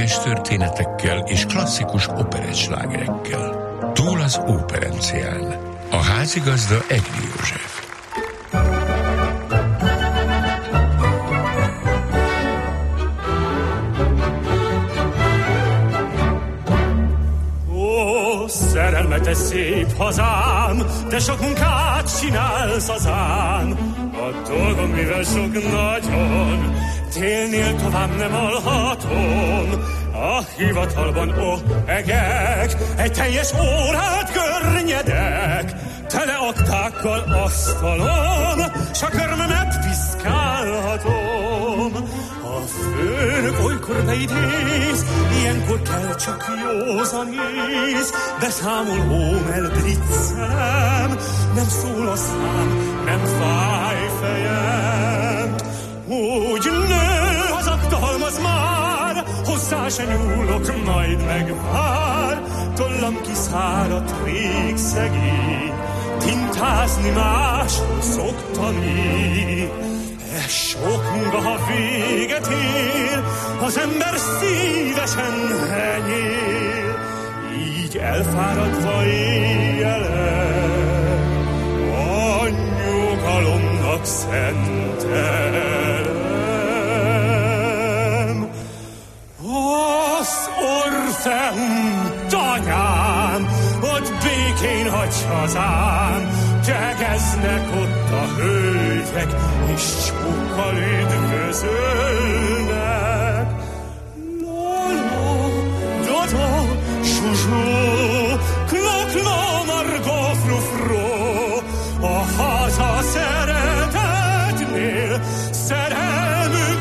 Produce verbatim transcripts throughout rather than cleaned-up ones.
érdekes történetekkel és klasszikus operettslágerekkel. Túl az óperencián. A házigazda Egri József. Ó, szerelmetes szép hazám, te sok munkát csinálsz azán. A dolgom, mivel sok nagyon, télnél tovább nem alhatom. A hivatalban, ó, egek, egy teljes órát görnyedek, tele aktákkal asztalon, s a körmömet piszkálhatom. A főnök olykor beidéz, ilyenkor kell csak józanész, beszámolóm elbriccelem, nem szól a szám, nem fáj fejem. Úgy nő az aktalmaz már, hozzá se nyúlok, majd megvár. Tollam kiszáradt rég szegény, tintázni máshol szoktam én. E sok munka, ha véget ér, az ember szívesen henyér. Így elfáradva éjjelen, a nyugalomnak szentelem. Az Orfeum, tanyám, ott békén hagyj hazám, tegeznek ott a hölgyek, és csókkal üdvözölnek. Lala, dada, zsuzsó, klakla, margó, frufró, a haza szeretetnél szerelmük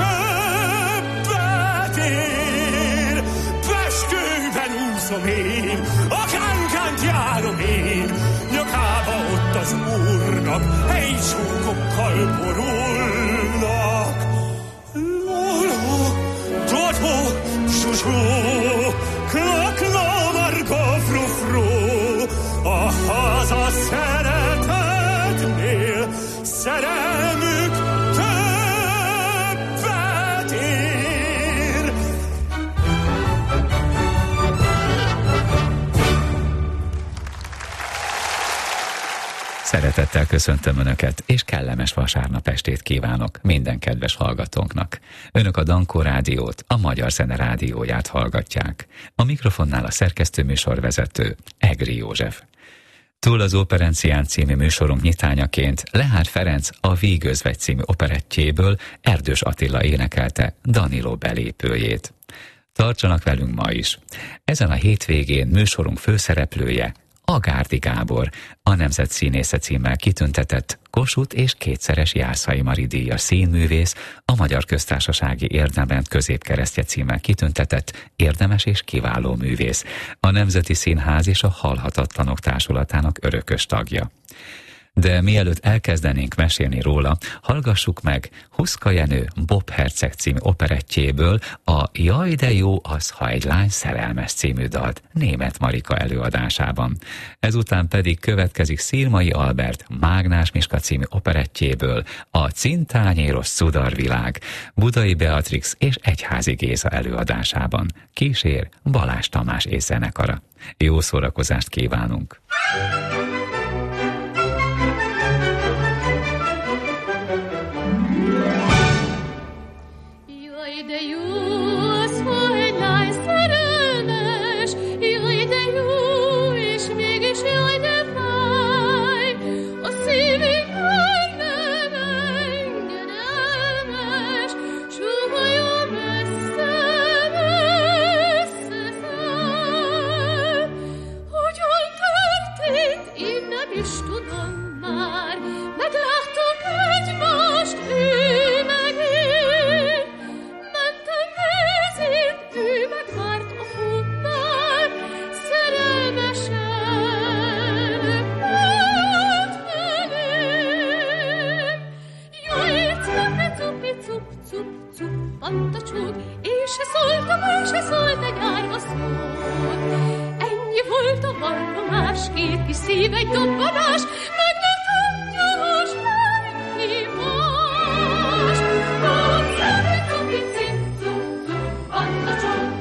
többet ér. Peskőben úszom én, a kánkánt járom én, nyakába ott az úrnak hely csókokkal borulnak. Lola, dada, zsuzsó, klakla, margó, frufró, a haza szeretetnél szerelmük többet ér. Szeretettel köszöntöm Önöket, és kellemes vasárnap estét kívánok minden kedves hallgatónknak. Önök a Dankó Rádiót, a Magyar Zene Rádióját hallgatják. A mikrofonnál a szerkesztőműsorvezető Egri József. Túl az óperencián című műsorunk nyitányaként Lehár Ferenc a Vígözvegy című operettjéből Erdős Attila énekelte Danilo belépőjét. Tartsanak velünk ma is! Ezen a hétvégén műsorunk főszereplője Agárdi Gábor, a Nemzet Színésze címmel kitüntetett Kossuth és kétszeres Jászai Mari díjas színművész, a Magyar Köztársasági Érdemrend középkeresztje címmel kitüntetett érdemes és kiváló művész, a Nemzeti Színház és a Halhatatlanok Társulatának örökös tagja. De mielőtt elkezdenénk mesélni róla, hallgassuk meg Huszka Jenő Bob Herceg című operettjéből a Jaj de jó az, ha egy lány szerelmes című dalt Németh Marika előadásában. Ezután pedig következik Szirmai Albert Mágnás Miska című operettjéből a Cintányéros Cudarvilág Budai Beatrix és Egyházi Géza előadásában. Kísér Balázs Tamás és zenekara. Jó szórakozást kívánunk! Thank you.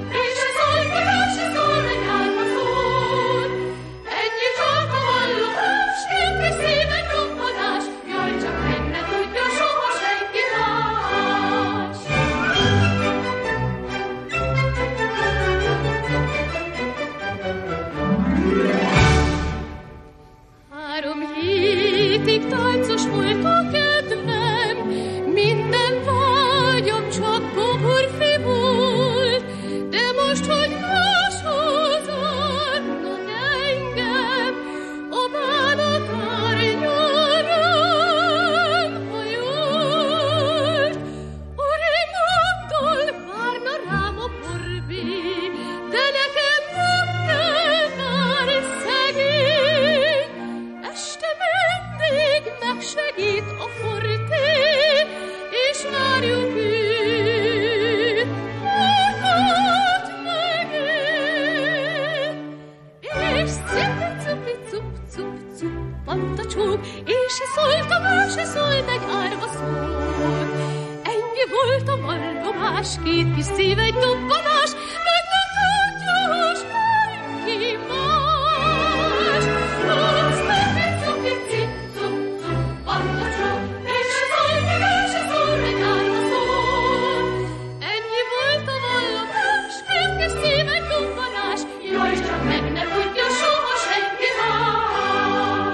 volt a vallomás, két kis szív egy dobbanás, meg nem tudja senki más. Aztán egy szokici, tuk-tuk, pattacsa, és ez ajtag, és ez orreg áll a szó. Ennyi volt a vallomás, két kis szív egy dobbanás, jaj, csak meg ne tudja soha senki más.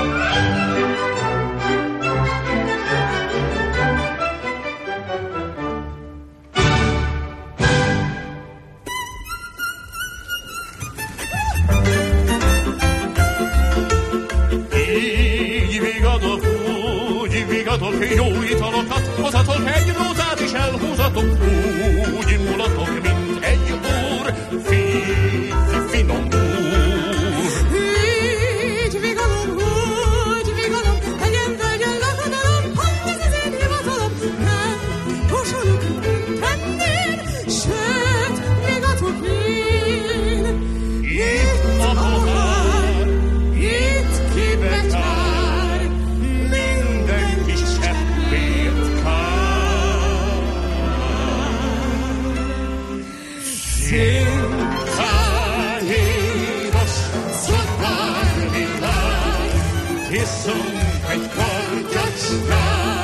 Vigadok, jó italokat hozatok, egy nótát is elhúzatok, úgy mulatok, mint egy úr, fi, finom úr. Így vigadom, úgy vigadom, legyen völgyön lakodalom, hát ez az én hivatalom, nem kosolok ennél, sőt, vigadok én. Itt a pohár, itt kibekár, Iszunk egy kortyacskát,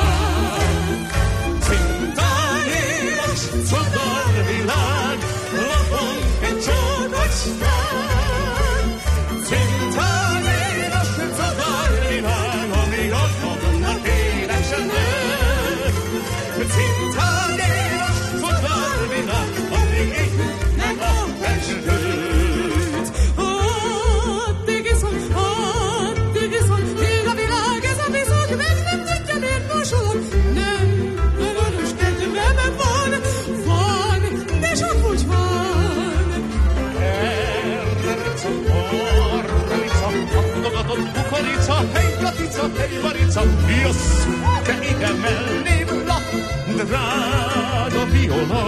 cintáéros csodarvilág, lapunk egy csókocskát. Cintáéros csodarvilág, amíg adnak édesenek. Cintáéros csodarvilág, amíg éhnek a pesgőt. Addig iszom, addig iszom, még a világ ez a bizony, meg nem tudja, miért mosolok. Nem, a vörös kedvem van, van, de csak úgy van. Errica, orrica, pattogatott kukorica, hely katica, hely marica, jössz, te ide mellém, la, drága viola.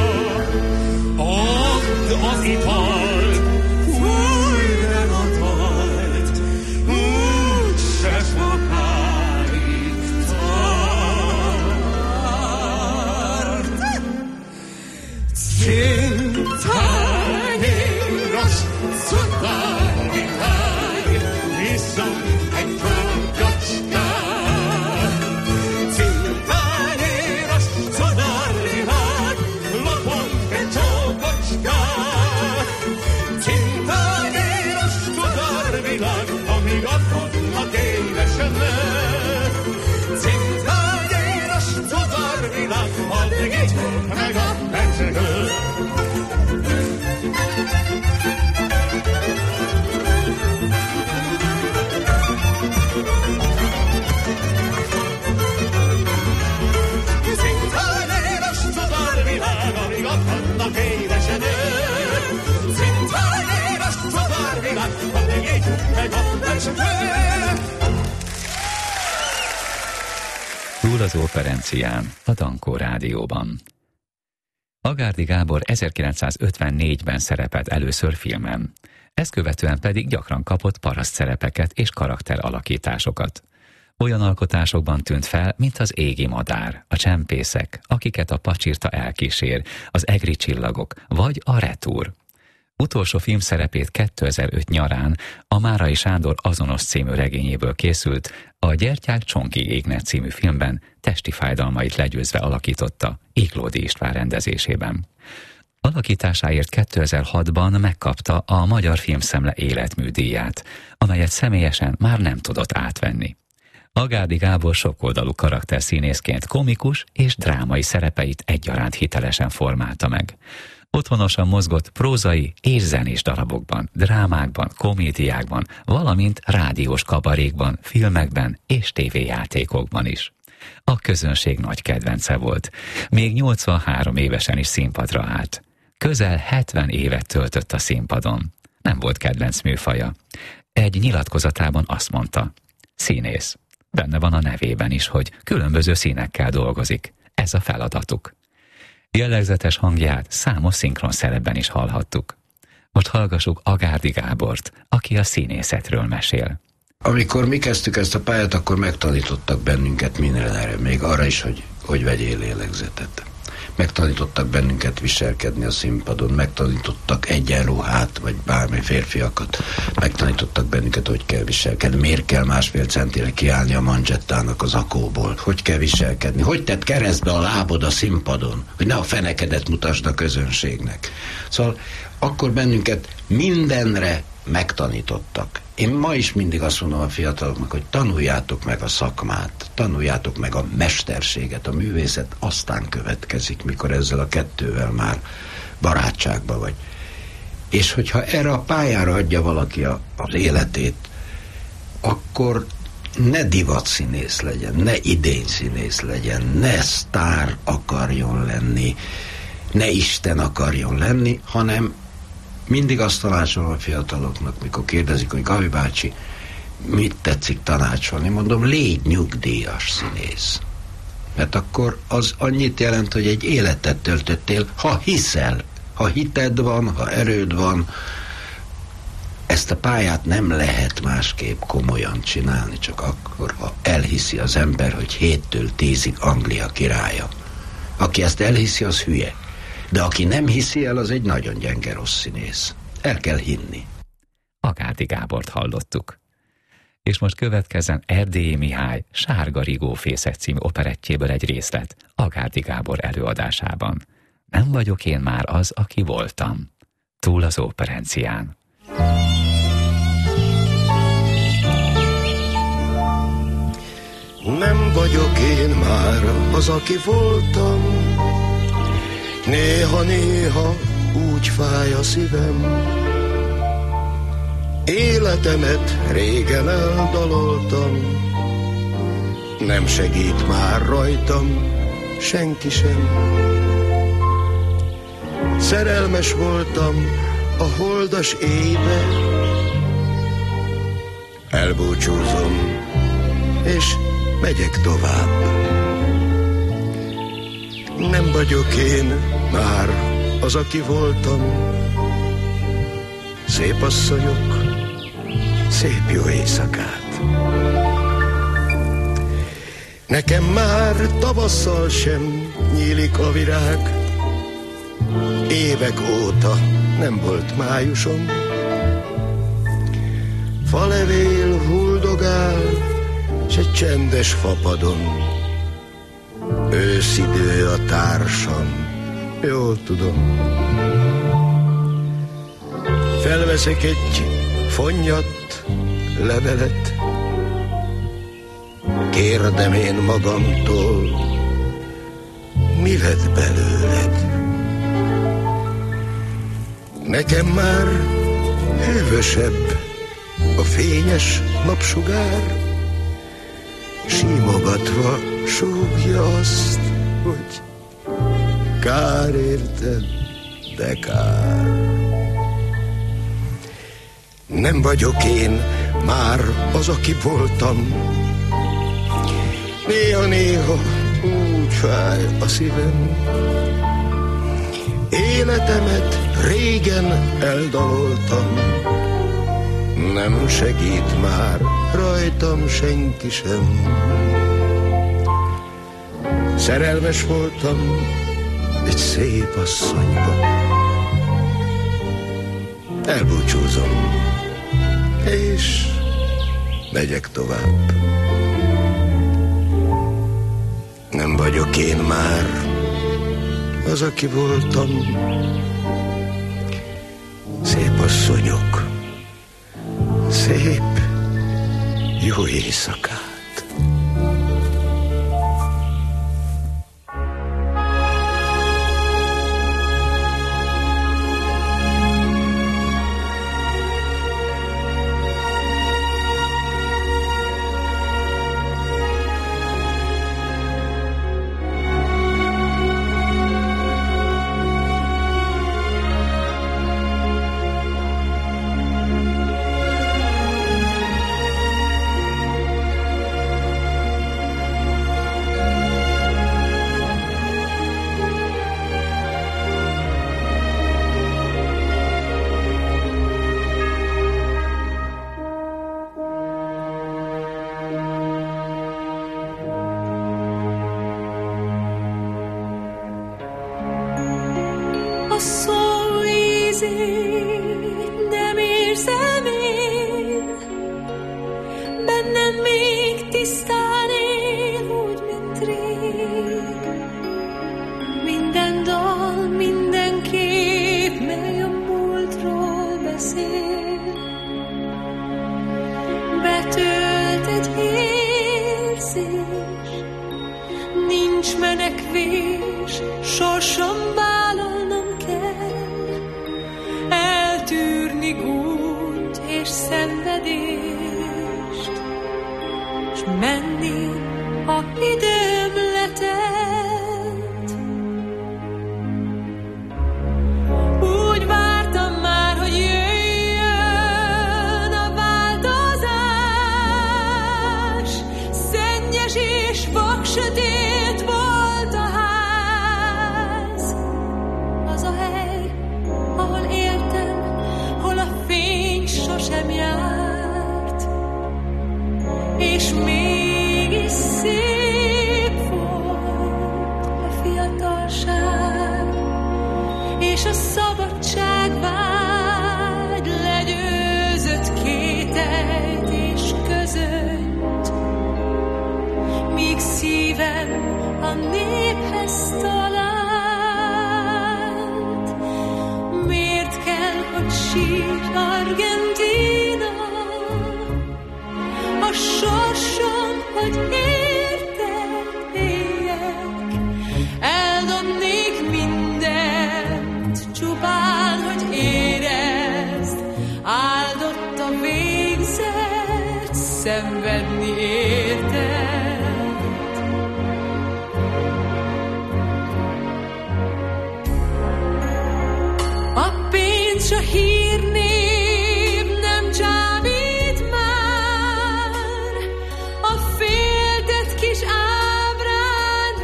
Add az italt, fújj meg a talt, úgy se sokáig tart. Cintáéros csodarvilág, iszunk egy kortyacskát. Cintáéros csodarvilág, lapunk egy csókocskát. Cintáéros csodarvilág, amíg adkodnak édesenek. Cintáéros csodarvilág, addig így meg a pesgő. Cintáéros csodarvilág, amíg adhatnak édesenek. Cintáéros csodarvilág, addig így meg a pesgő. Túl az operencián, a Dankó Rádióban. Agárdi Gábor ezerkilencszázötvennégyben szerepelt először filmen, ezt követően pedig gyakran kapott paraszt szerepeket és karakteralakításokat. Olyan alkotásokban tűnt fel, mint az Égi madár, a Csempészek, akiket a pacsirta elkísér, az Egri csillagok, vagy a Retúr. Utolsó filmszerepét kétezer-öt nyarán a Márai Sándor azonos című regényéből készült, a Gyertyák csonki égne című filmben testi fájdalmait legyőzve alakította Iglódi István rendezésében. Alakításáért kétezer-hatban megkapta a Magyar Filmszemle életműdíját, amelyet személyesen már nem tudott átvenni. Agárdi Gábor sokoldalú karakterszínészként komikus és drámai szerepeit egyaránt hitelesen formálta meg. Otthonosan mozgott prózai és zenés darabokban, drámákban, komédiákban, valamint rádiós kabarékban, filmekben és tévéjátékokban is. A közönség nagy kedvence volt. Még nyolcvanhárom évesen is színpadra állt. Közel hetven évet töltött a színpadon. Nem volt kedvenc műfaja. Egy nyilatkozatában azt mondta: színész. Benne van a nevében is, hogy különböző színekkel dolgozik. Ez a feladatuk. Jellegzetes hangját számos szinkron szerepben is hallhattuk. Most hallgassuk Agárdi Gábort, aki a színészetről mesél. Amikor mi kezdtük ezt a pályát, akkor megtanítottak bennünket mindenre, még arra is, hogy hogy vegyél lélegzetet. Megtanítottak bennünket viselkedni a színpadon, megtanítottak egyenruhát, vagy bármi férfiakat, megtanítottak bennünket, hogy kell viselkedni, miért kell másfél centire kiállni a manzsettának az akóból, hogy kell viselkedni, hogy tett keresztbe a lábod a színpadon, hogy ne a fenekedet mutasd a közönségnek. Szóval akkor bennünket mindenre megtanítottak. Én ma is mindig azt mondom a fiataloknak, hogy tanuljátok meg a szakmát, tanuljátok meg a mesterséget, a művészet aztán következik, mikor ezzel a kettővel már barátságba vagy. És hogyha erre a pályára adja valaki a, az életét, akkor ne divatszínész legyen, ne idényszínész legyen, ne sztár akarjon lenni, ne Isten akarjon lenni, hanem mindig azt tanácsolom a fiataloknak, mikor kérdezik, hogy Gabi bácsi, mit tetszik tanácsolni? Mondom, légy nyugdíjas színész. Mert akkor az annyit jelent, hogy egy életet töltöttél, ha hiszel, ha hited van, ha erőd van. Ezt a pályát nem lehet másképp komolyan csinálni, csak akkor, ha elhiszi az ember, hogy héttől tízig Anglia királya. Aki ezt elhiszi, az hülye. De aki nem hiszi el, az egy nagyon gyenge rossz színész. El kell hinni. Agádi Gábort hallottuk. És most következzen Erdélyi Mihály Sárga Rigófészek című operettjéből egy részlet Agádi Gábor előadásában. Nem vagyok én már az, aki voltam. Túl az operencián. Nem vagyok én már az, aki voltam. Néha-néha úgy fáj a szívem. Életemet régen eldaloltam. Nem segít már rajtam senki sem. Szerelmes voltam a holdas éjbe. Elbúcsúzom, és megyek tovább. Nem vagyok én már az, aki voltam. Szép asszonyok, szép jó éjszakát. Nekem már tavasszal sem nyílik a virág. Évek óta nem volt májusom. Falevél huldogál, s egy csendes fapadon őszidő a társam, jól tudom. Felveszek egy fonnyat, levelet, kérdem én magamtól, mi lett belőled? Nekem már hűvösebb a fényes napsugár, simogatva súgja azt, hogy kár érted, de kár. Nem vagyok én már az, aki voltam. Néha-néha úgy fáj a szívem. Életemet régen eldaloltam. Nem segít már rajtam senki sem. Szerelmes voltam egy szép asszonyba. Elbúcsúzom, és megyek tovább. Nem vagyok én már az, aki voltam. Szép asszonyok, szép jó éjszakát. sorsom vállalnom kell, eltűrni gúnyt és szenvedést, s menni a időm letelt. Úgy vártam már, hogy jöjjön a változás, szennyes és vaksötét volt a ház. Az a hely, ahol éltem, hol a fény sosem járt, és mégis szép volt a fiatalság, és a szabadságvágy legyőzött kételyt és közönyt, míg szívem a néphez talált. Miért kell, hogy sír Argentína? A sorsom, hogy érted éljek, eldobnék mindent, csupán, hogy érezd, áldott a végzet, szenvedni érted. A pénz, a hírnév nem csábít már, a féltett kis ábránd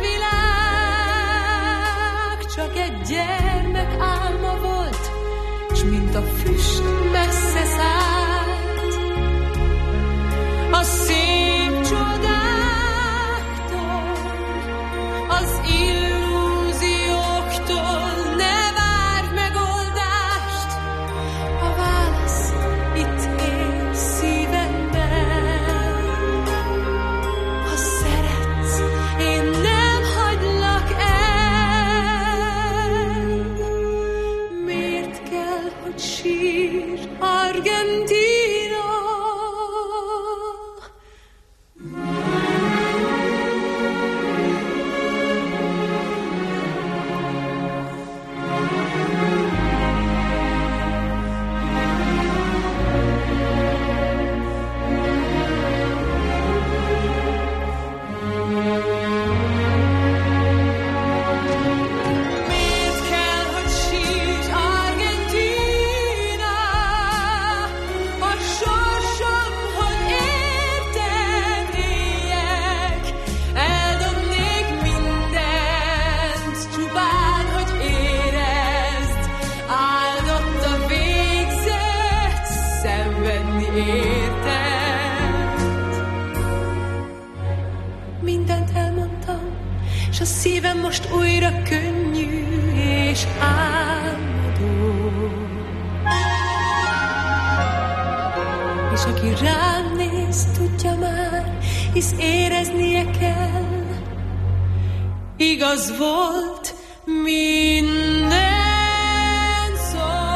világ csak egy gyermek álma volt, s mint a füst messze szállt. A szép csodáktól, az illúzióktól ne várj megoldást, a válasz itt él szívemben. Ha szeretsz, én nem hagylak el. Miért kell, hogy sír Argentína? Miért kell, hogy sír Argentína? A sorsom, hogy érted éljek, eldobnék mindent, csupán, hogy érezd, áldott a végzet, szenvedni érted. Mindent elmondtam, s a szívem most újra könnyű és álmodó. És aki rám néz, tudja már, hisz éreznie kell, igaz volt minden szó.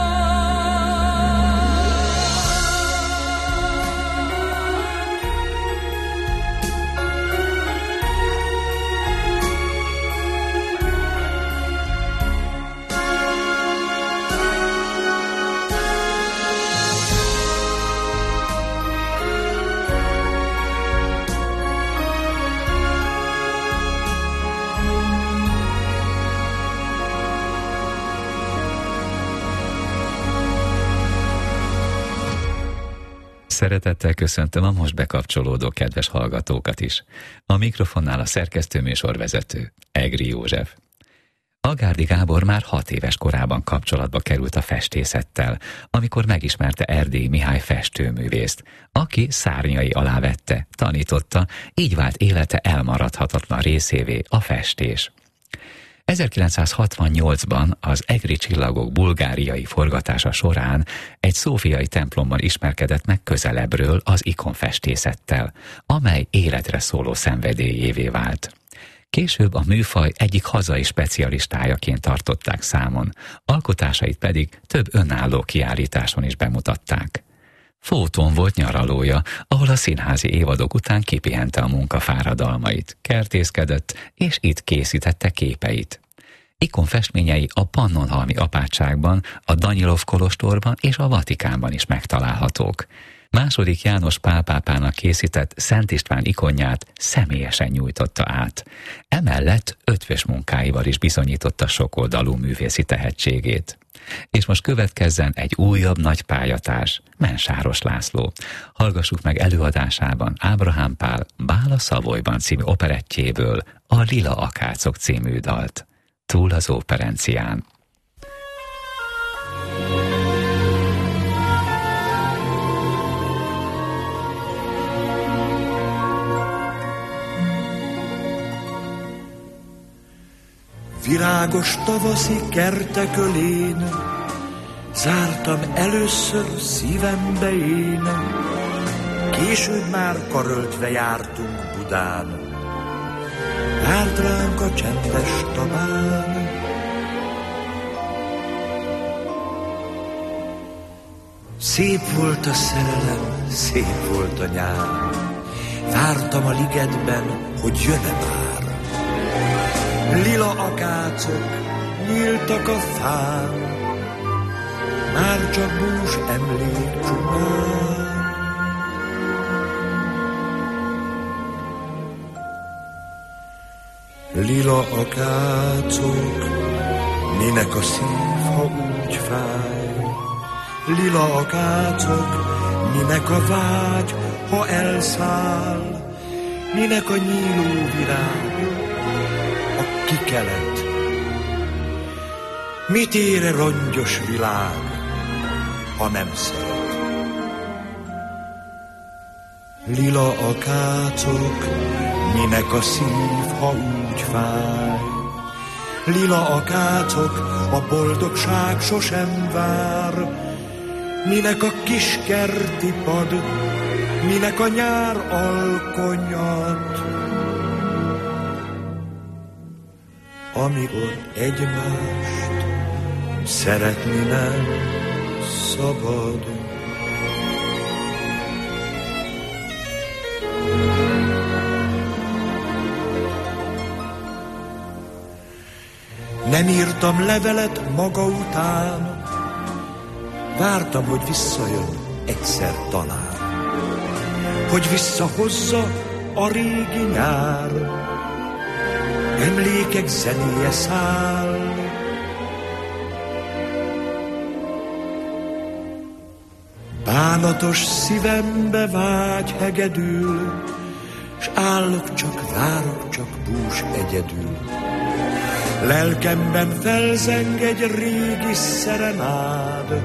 Szeretettel köszöntöm a most bekapcsolódó kedves hallgatókat is. A mikrofonnál a szerkesztő műsorvezető, Egri József. Agárdi Gábor már hat éves korában kapcsolatba került a festészettel, amikor megismerte Erdélyi Mihály festőművészt, aki szárnyai alá vette, tanította, így vált élete elmaradhatatlan részévé a festés. ezerkilencszázhatvannyolcban az Egri csillagok bulgáriai forgatása során egy szófiai templomban ismerkedett meg közelebbről az ikonfestészettel, amely életre szóló szenvedélyévé vált. Később a műfaj egyik hazai specialistájaként tartották számon, alkotásait pedig több önálló kiállításon is bemutatták. Fóton volt nyaralója, ahol a színházi évadok után kipihente a munkafáradalmait, kertészkedett, és itt készítette képeit. Ikon festményei a Pannonhalmi apátságban, a Danyilov kolostorban és a Vatikánban is megtalálhatók. Második János Pál pápának készített Szent István ikonját személyesen nyújtotta át. Emellett ötvös munkáival is bizonyította sokoldalú művészi tehetségét. És most következzen egy újabb nagy pályatárs, Mensáros László. Hallgassuk meg előadásában Ábrahám Pál Bál a Szavolyban című operettjéből a Lila akácok című dalt. Túl az óperencián. Virágos tavaszi kertek ölén zártam először szívembe én. Később már karöltve jártunk Budán, várt ránk a csendes tabán. Szép volt a szerelem, szép volt a nyár, vártam a ligetben, hogy jön-e már. Lila akácok nyíltak a fán, már csak bús emlék csupán. Lila akácok, minek a szív, ha úgy fáj. Lila akácok, minek a vágy, ha elszáll. Minek a nyíló virág, a kikelet. Mit ér e rongyos világ, ha nem szeret? Lila akácok, minek a szív, ha úgy fáj. Lila akácok, a boldogság sosem vár. Minek a kis kerti pad, minek a nyár alkonyat. Amikor egymást szeretni nem szabad. Nem írtam levelet maga után, vártam, hogy visszajön egyszer talán, hogy visszahozza a régi nyár, emlékek zenéje száll. Bánatos szívembe vágy hegedül, s állok csak, várok csak bús egyedül. Lelkemben felzeng egy régi szerenád,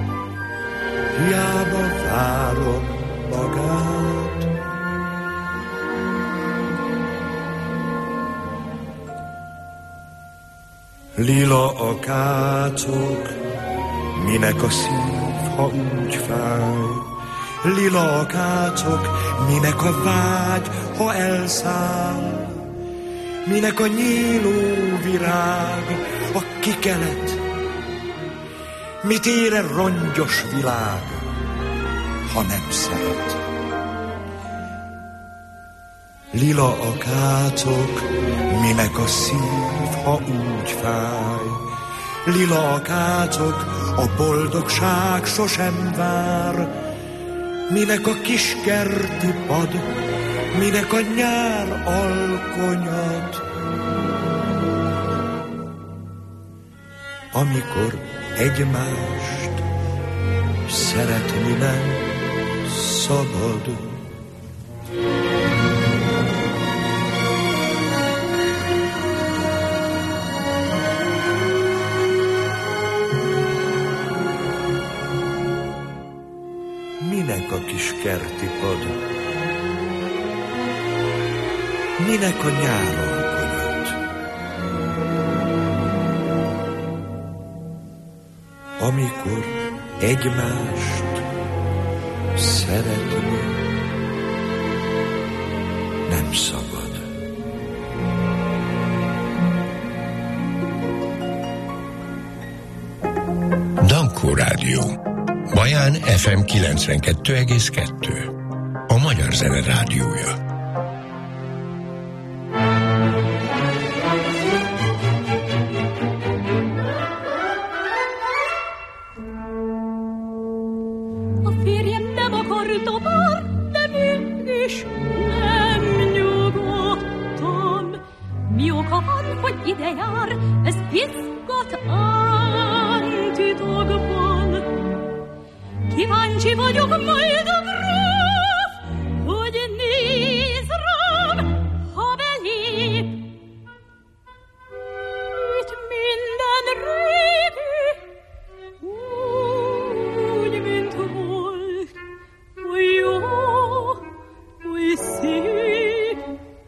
hiába várom magát. Lila akácok, minek a szív, ha úgy fáj. Lila akácok, minek a vágy, ha elszáll. Minek a nyíló virág, a kikelet. Mit ér e rongyos világ, ha nem szeret? Lila akácok, minek a szív, ha úgy fáj. Lila akácok, a boldogság sosem vár. Minek a kis kerti pad, minek a nyár alkonyat. Amikor egymást szeretni nem szabad. Minek a kis kerti pad, minek a nyár alkonyat. Amikor egymást szeretni nem szabad. Dankó Rádió. Baján ef em kilencvenkettő egész kettő. A Magyar Zene Rádiója. át ántitokban. Kíváncsi vagyok majd a gróf, hogy néz rám, ha belép. Itt minden régi, úgy, mint volt, oly jó, oly szép.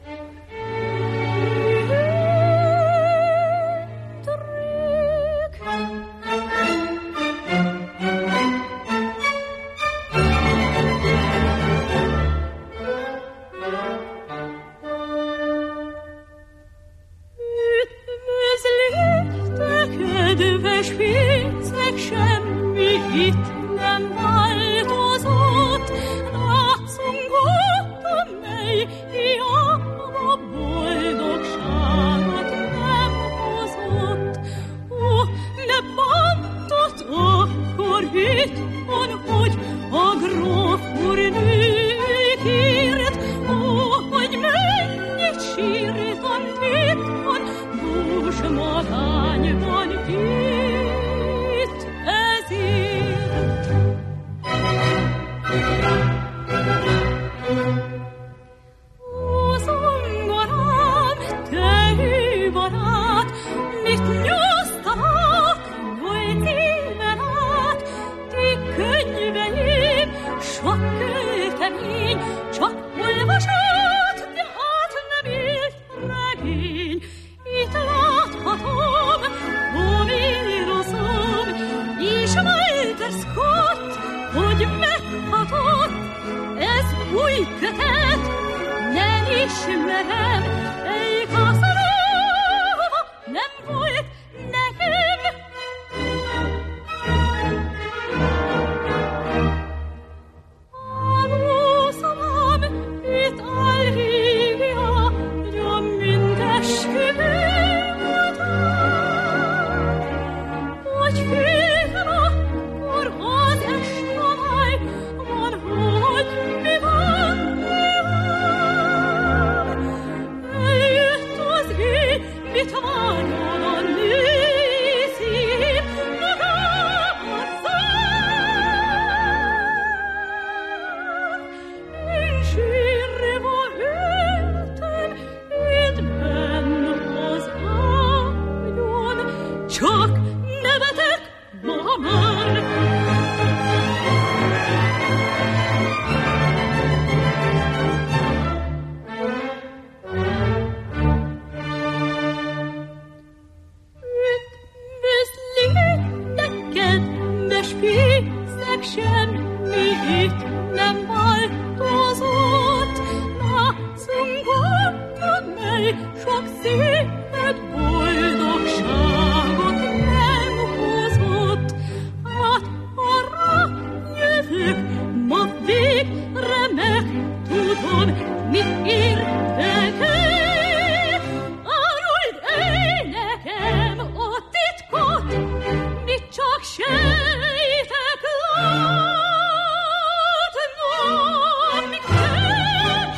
Kedves pénzek, semmi itt nem változott, látszunk ott, amely hiába boldogságot nem hozott. Ó, ne bántott akkor itt van, hogy a gróf úr nőkért, ó, hogy mennyit sírtam itt van, dús magányban itt ezért. Ó, zongorám, te hű barát, mit nyúztanak nyolc éven át? Ti könyveim, sok költemény, csak olvasat, de át nem élt regény. Itt láthatom Homéroszom és Walter Scott, hogy meghatott ez új kötet, nem ismerem, egy Casanova nem volt nekem. Álószalám, itt Alvívia, ja mindesküvő. Hogy féltem akkor az estalály, van, hogy mi van, mi van. Eljött az éj, mit várjon a női szív, magában szár. Én sírva ültem, itt benn az ágyon, csak nevetek ma már. Üdvözlétek, kedves pénzek, semmi itt nem változott. Látszunk ott, amely sok szépet, boldogságot nem hozott. Hát arra jövök, ma végre megtudom, mit érdekel. Áruld el nekem a titkot, mit csak sejtek látnom kell.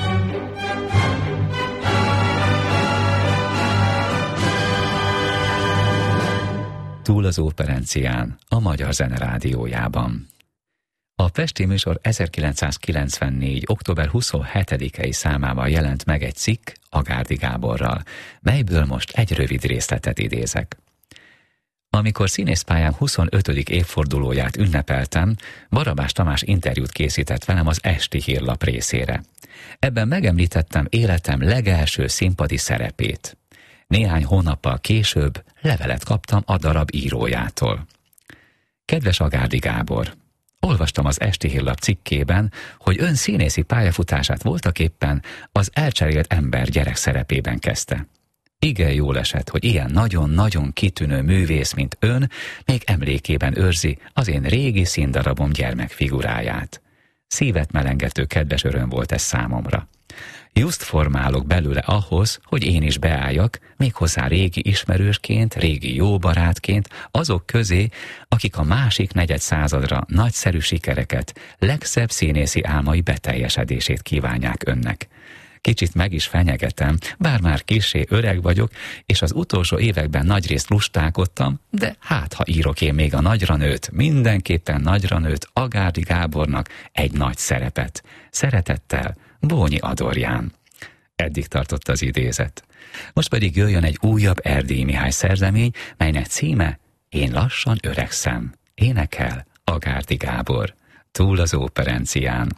Túl az Óperencián, a Magyar Zene Rádiójában. A Pesti műsor ezerkilencszázkilencvennégy. október huszonhetedikei számában jelent meg egy cikk Agárdi Gáborral, melyből most egy rövid részletet idézek. Amikor színészpályám huszonötödik évfordulóját ünnepeltem, Barabás Tamás interjút készített velem az Esti Hírlap részére. Ebben megemlítettem életem legelső színpadi szerepét. Néhány hónappal később levelet kaptam a darab írójától. Kedves Agárdi Gábor, olvastam az Esti Hírlap cikkében, hogy ön színészi pályafutását voltaképpen az elcserélt ember gyerek szerepében kezdte. Igen jól esett, hogy ilyen nagyon-nagyon kitűnő művész, mint ön, még emlékében őrzi az én régi színdarabom gyermekfiguráját. Szívet melengető kedves öröm volt ez számomra. Just formálok belőle ahhoz, hogy én is beálljak, méghozzá régi ismerősként, régi jó barátként, azok közé, akik a másik negyed századra nagyszerű sikereket, legszebb színészi álmai beteljesedését kívánják önnek. Kicsit meg is fenyegetem, bár már kissé öreg vagyok, és az utolsó években nagyrészt lustálkodtam, de hát ha írok én még a nagyra nőtt, mindenképpen nagyra nőtt Agárdi Gábornak egy nagy szerepet. Szeretettel, Bónyi Adorján. Eddig tartott az idézet. Most pedig jöjjön egy újabb Erdélyi Mihály szerzemény, melynek címe Én lassan öregszem. Énekel Agárdi Gábor. Túl az óperencián.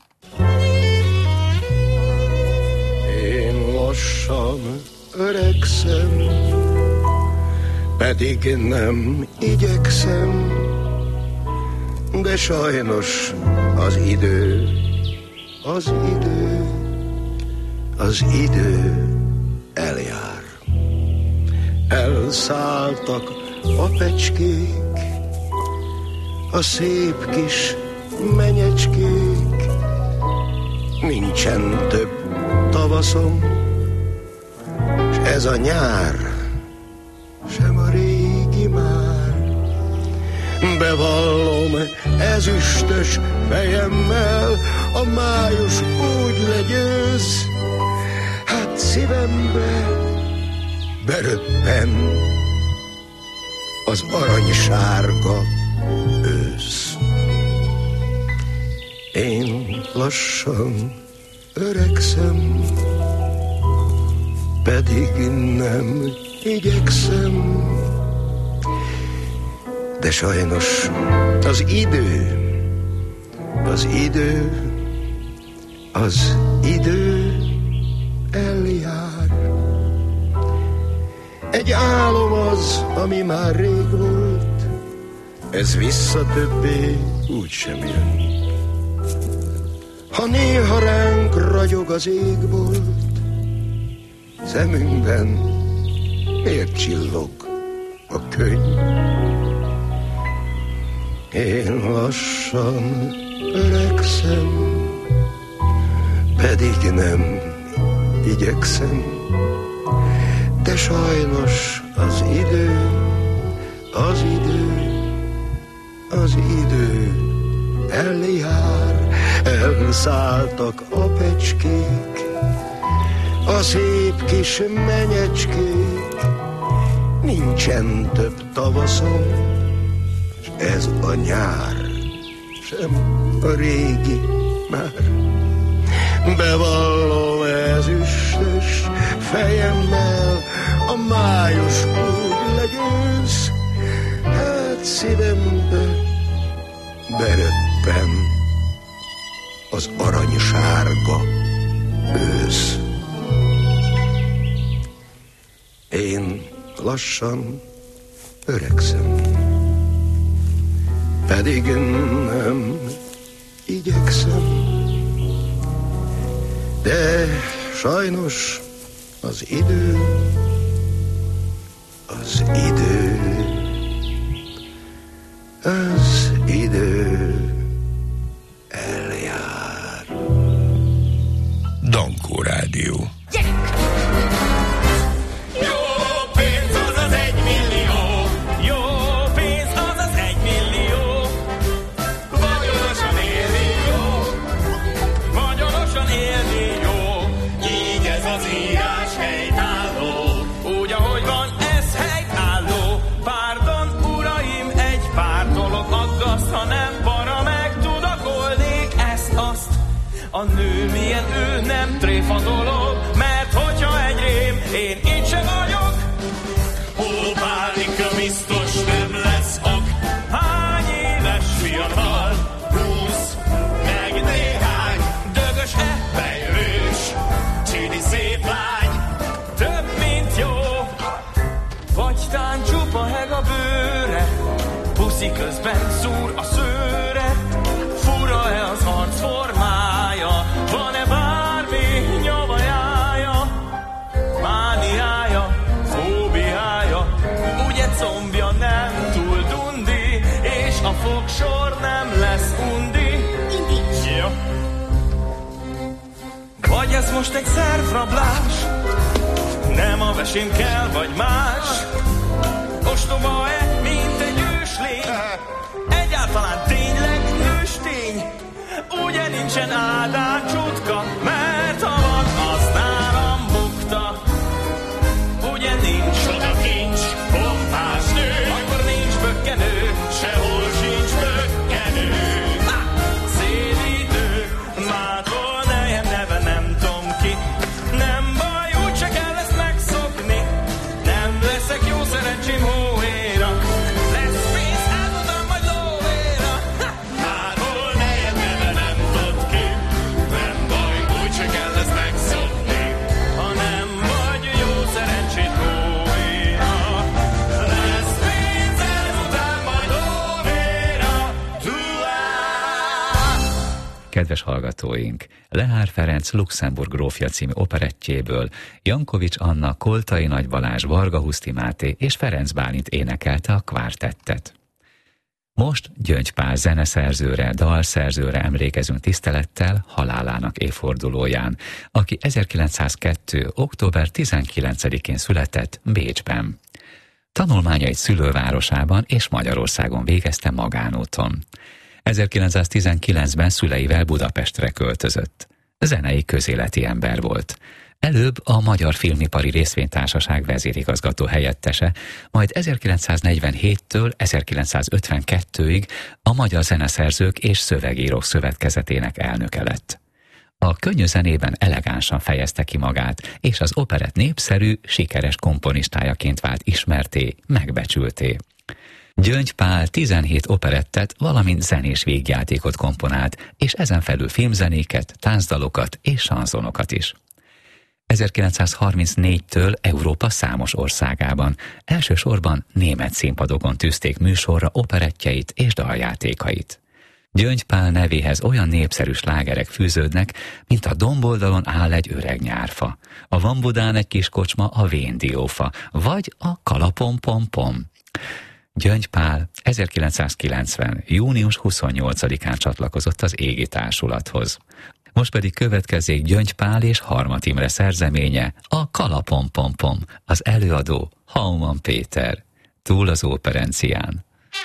Én lassan öregszem, pedig nem igyekszem, de sajnos az idő, az idő, az idő eljár. Elszálltak a pecskék, a szép kis menyecskék, nincsen több tavaszom, s ez a nyár sem a régi már. Bevallom, ezüstös fejemmel a május úgy legyőz, hát szívembe beröppen az aranysárga ősz. Én lassan öregszem, pedig nem igyekszem, de sajnos az idő, az idő, az idő eljár. Egy álom az, ami már rég volt, ez vissza többé úgysem jön. Ha néha ránk ragyog az égbolt, szemünkben miért csillog a könny? Én lassan öregszem, pedig nem igyekszem, de sajnos az idő, az idő, az idő eljár. Elszálltak a pecskék, a szép kis menyecskék, nincsen több tavaszom, s ez a nyár sem a régi már. Bevallom, ezüstös fejemmel a május úgy legyőz, hát szívembe beröppen az aranysárga ősz. Én lassan öregszem, pedig nem igyekszem, de sajnos az idő, az idő, az idő eljár. Dankó Rádió. A nő milyen ő, nem tréfa dolog, mert hogyha egy rém, én itt se vagyok. Hópálika biztos nem lesz ok. Hány éves fiatal? Húsz, meg néhány. Dögös ebbejövős, csidi szép lány. Több mint jó, vagy tán csupa heg a bőre. Puszi közben szúr a szőre. Fura-e az arcformája? Van-e bármi nyavajája? Mániája, fóbiája, ugye combja nem túl dundi, és a fogsor nem lesz undi. Ja. Vagy ez most egy szervrablás? Nem a vesén kell, vagy más? Ostoba-e, mint egy őslény? Egyáltalán tényleg nőstény? Ugye nincsen Ádám csutka, mert ha van, az nem. Kedves hallgatóink, Lehár Ferenc Luxemburg grófja című operettjéből Jankovics Anna, Koltai Nagy Balázs, Varga Huszti Máté és Ferenc Bálint énekelte a kvártettet. Most Gyöngy Pál zeneszerzőre, dalszerzőre emlékezünk tisztelettel halálának évfordulóján, aki ezerkilencszázkettő. október tizenkilencedikén született Bécsben. Tanulmányait szülővárosában és Magyarországon végezte magánúton. ezerkilencszáztizenkilencben szüleivel Budapestre költözött. Zenei közéleti ember volt. Előbb a Magyar Filmipari Részvénytársaság vezérigazgató helyettese, majd ezerkilencszáznegyvenhéttől ezerkilencszázötvenkettőig a Magyar Zeneszerzők és Szövegírók Szövetkezetének elnöke lett. A könnyű zenében elegánsan fejezte ki magát, és az operett népszerű, sikeres komponistájaként vált ismerté, megbecsülté. Gyöngy Pál tizenhét operettet, valamint zenés vígjátékot komponált, és ezen felül filmzenéket, táncdalokat és sanzonokat is. ezerkilencszázharmincnégytől Európa számos országában, elsősorban német színpadokon tűzték műsorra operettjeit és daljátékait. Gyöngy Pál nevéhez olyan népszerű slágerek fűződnek, mint a domboldalon áll egy öreg nyárfa, a Van Budán egy kis kocsma, a Véndiófa, vagy a Kalapom-pom-pom. Gyöngy Pál ezerkilencszázkilencven. június huszonnyolcadikán csatlakozott az Égi Társulathoz. Most pedig következik Gyöngy Pál és Harmat Imre szerzeménye, a Kalapom-pom-pom, az előadó Hauman Péter, túl az óperencián.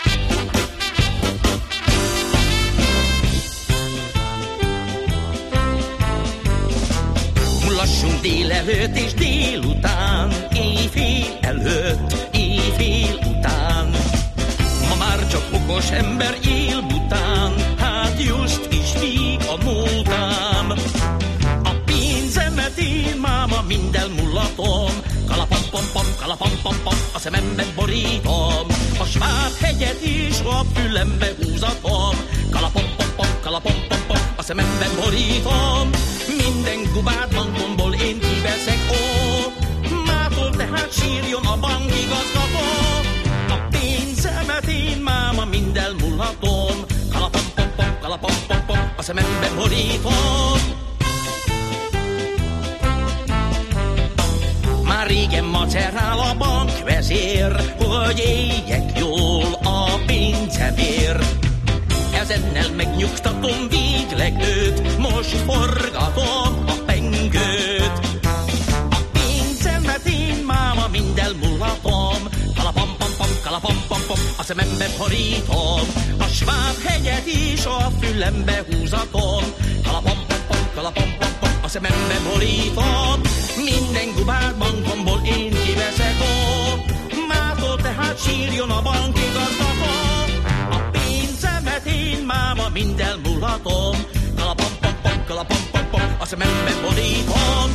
Lassunk délelőtt és délután, éjfél előtt, éjfél után. Ma már csak okos ember él bután, hát just is víg a nótám. A pénzemet én máma minden mulatom, kalapampampam, kalapampampam, a szemembe borítom. A Sváb-hegyet is a fülembe húzatom, kalapampampam, kalapampampam, a szemembe borítom. Minden gubát bankomból én kiveszek, ó, mától tehát sírjon a bankigazgató. A pénzemet én máma minden mulatom, kalapampampam, kalapampampam, a szemembe borítom. Már régen macerál a bankvezér, hogy éljek jól a pénzemért. Ezennel megnyugtatom végleg őt, most forgatom a pengőt. A pénzemet én máma minden mulatom, kalapampampam, kalapampampam, a szemembe borítom. A Sváb-hegyet is a fülembe húzatom, kalapampampam, kalapampampam, a szemembe borítom. Minden gubát bankomból én kiveszek, ó, mától tehát sírjon a bankigazgató. Én máma minden mulatom, kalapampampam, kalapampampam, a szemembe borítom.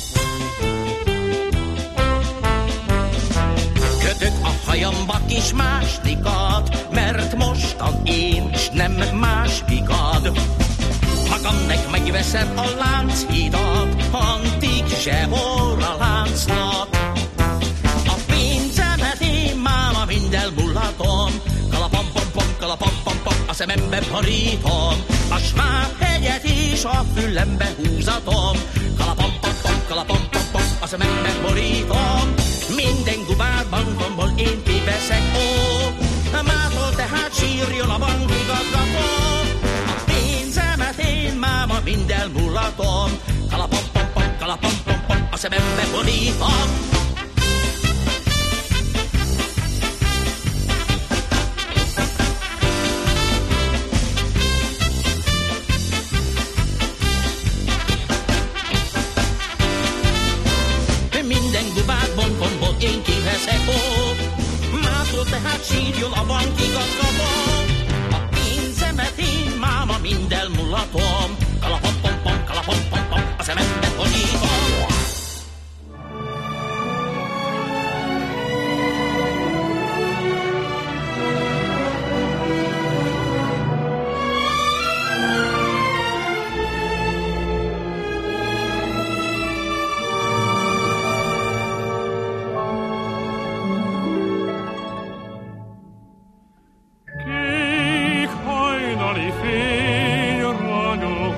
Kötök a hajamba kis máslikat, mert mostan én s nem más vigad. Magamnek megveszem a lánchidat, antik zsebor a láncnak. A pénzemet én máma minden mulatom, kalapampampam, kalapampampam, a szemembe borítom. A Sváb-hegyet is a fülembe húzatom, kalapampampam, kalapampampam, a szemembe borítom. Minden gubát bankomból én kiveszek, ó, mától tehát sírjon a bankigazgató. A pénzemet én máma minden mulatom, kalapampampam, kalapampampam, a szemembe borítom. Én kiveszek, ó, mától tehát sírjon a bankigazgató. A pénzemet én máma minden mulatom, kalapampampam, kalapampampam, a szemembe borítom. Kék hajnali fény ragyog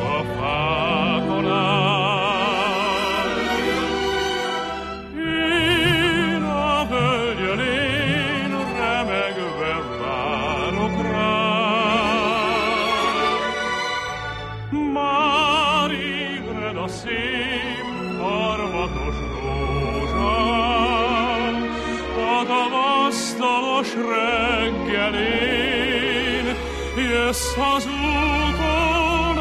reggelén jössz az úton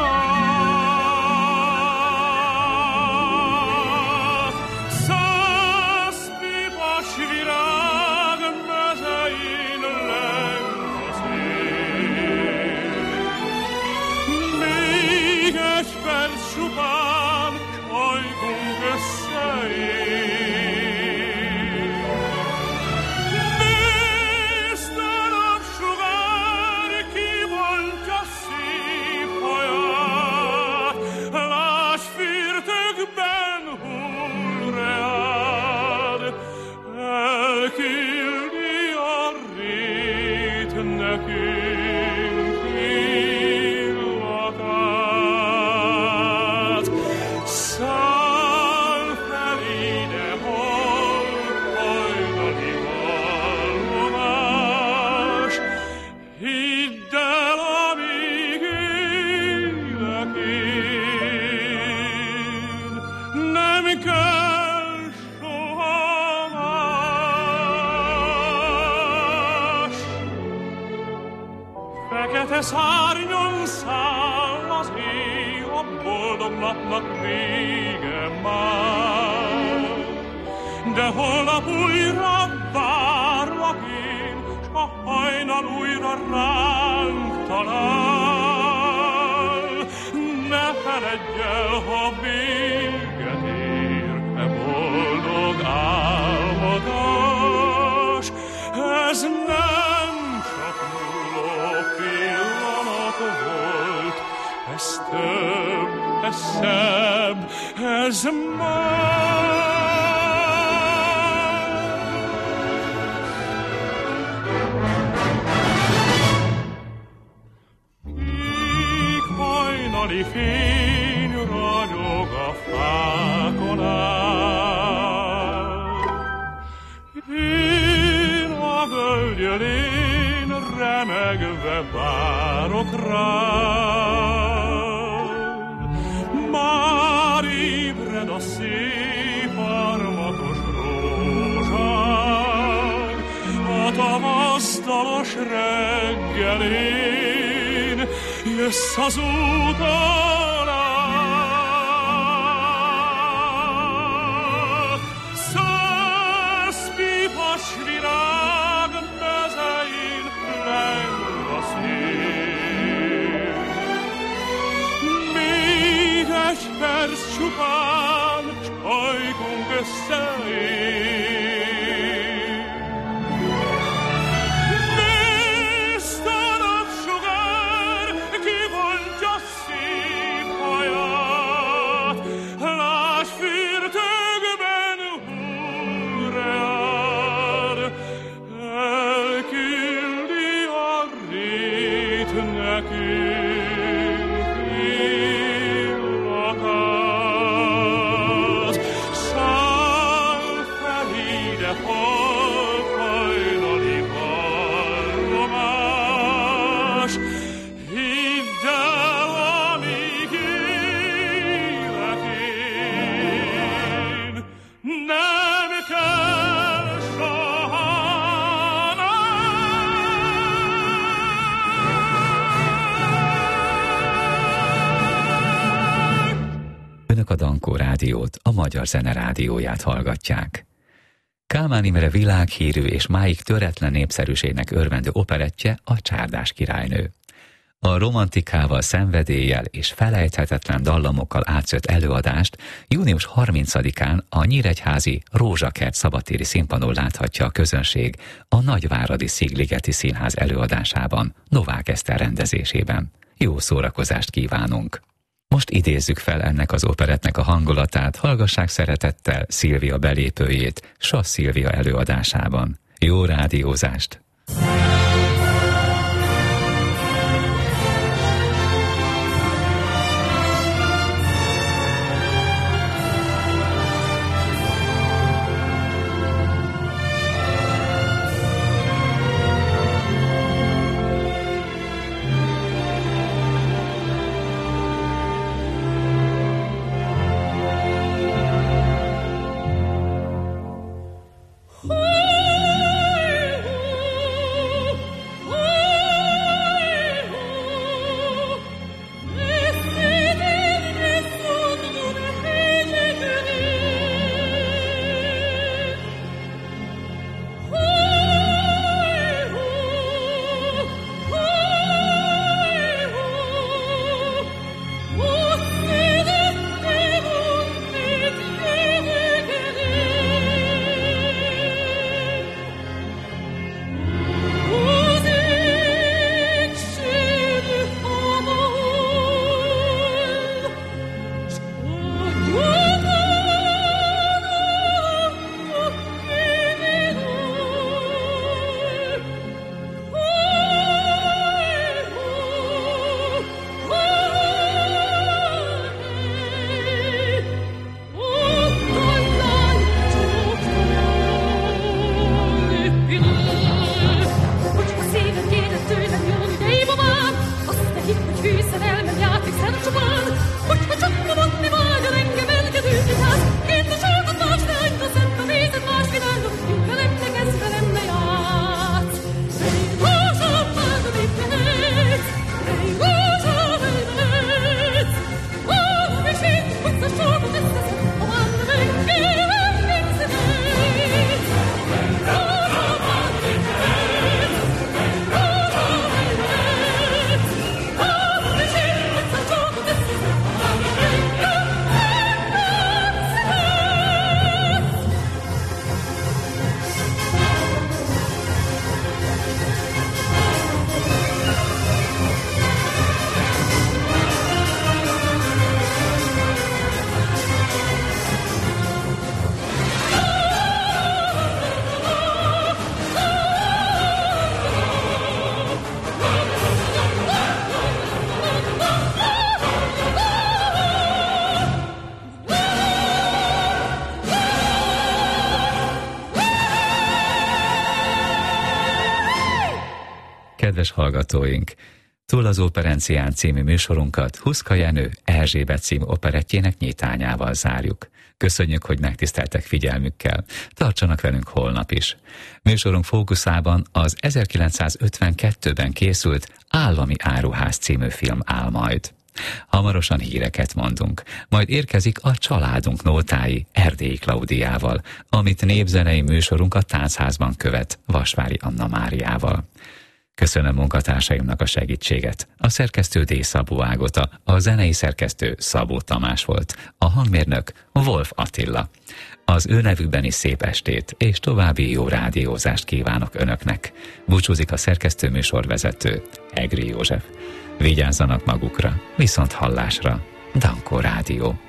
át. Száz pipas virág mezein leng a szél. Még egy perc csupán hajgunk összeér. Nézd a napsugár, kibontja szép haját, láss firtökben hull reád, elküldi a rét nekünk illatát. Száll fel ide, halk hajnali vallomás, hidd el, amíg élek én, nem kell soha más. Fekete szárnyon száll az éj, a boldog napnak vége már. De holnap újra várlak én, s a hajnal újra ránk talál. Ne feledj el, ha véget ér e boldog álmodás. Ez nem csak múló pillanat volt, ez több, ez szebb, ez más. Kék hajnali fény ragyog a fákon át. Én a völgyölén remegve várok rád. Már ébred a szép armatos rózsák, a tavasztalos reggelén jössz az úton át. Száz pipas virág mezein leng a szél. Még egy perc csupán, s hajgunk összeér. Nézd a napsugár, kibontja szép haját, láss firtökben hull reád, elküldi a rét nekünk illatát. Száll fel ide, halk hajnali vallomás, hidd el, amíg élek én, nem kell soha más. Önök a Dankó Rádiót, a Magyar Zene Rádióját hallgatják. Kálmán Imre világhírű és máig töretlen népszerűségnek örvendő operettje a Csárdás királynő. A romantikával, szenvedéllyel és felejthetetlen dallamokkal átszött előadást június harmincadikán a nyíregyházi Rózsakert szabadtéri színpadon láthatja a közönség a Nagyváradi Szigligeti Színház előadásában, Novák Eszter rendezésében. Jó szórakozást kívánunk! Most idézzük fel ennek az operettnek a hangulatát, hallgassák szeretettel Szilvia belépőjét Sas Szilvia előadásában. Jó rádiózást! Oh Kedves hallgatóink, Túl az Operencián című műsorunkat Huszka Jenő Erzsébet című operettjének nyitányával zárjuk. Köszönjük, hogy megtiszteltek figyelmükkel. Tartsanak velünk holnap is. Műsorunk fókuszában az ezerkilencszázötvenkettőben készült Állami áruház című film áll majd. Hamarosan híreket mondunk, majd érkezik a Családunk nótái Erdélyi Klaudiával, amit népzenei műsorunk a Táncházban követ Vasvári Anna Máriával. Köszönöm munkatársaimnak a segítséget. A szerkesztő D. Szabó Ágota, a zenei szerkesztő Szabó Tamás volt, a hangmérnök Wolf Attila. Az ő nevükben is szép estét és további jó rádiózást kívánok önöknek. Búcsúzik a szerkesztő műsorvezető Egri József. Vigyázzanak magukra, viszont hallásra. Dankó Rádió.